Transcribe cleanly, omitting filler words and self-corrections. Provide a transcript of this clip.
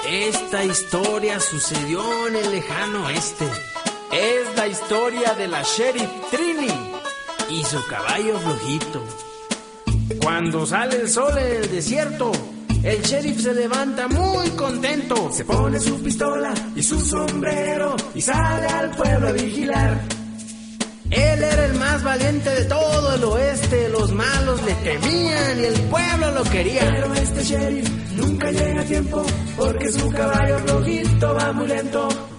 Esta historia sucedió en el lejano oeste. Es la historia de la Sheriff Trini y su caballo flojito. Cuando sale el sol en el desierto, el sheriff se levanta muy contento. Se pone su pistola y su sombrero y sale al pueblo a vigilar. Él era el más valiente de todo el oeste. Los malos le temían y el pueblo lo quería. Pero este sheriff nunca llega a tiempo porque su caballo flojito va muy lento.